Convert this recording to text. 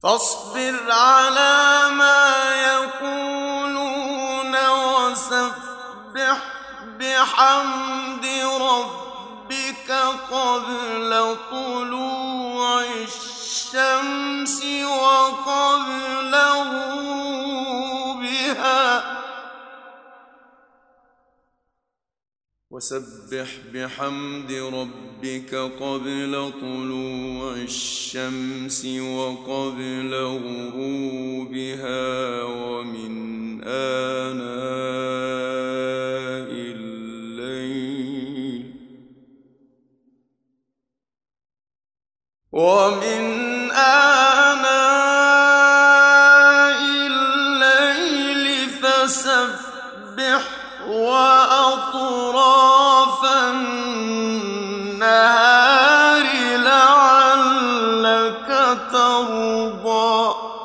فاصبر على ما يقولون وسبح بحمد ربك قبل طلوع الشمس وقبل غروبها وسبح بحمد ربك قبل طلوع الشمس وقبل غروبها ومن آناء الليل فسبح وأطراف النهار لعلك ترضى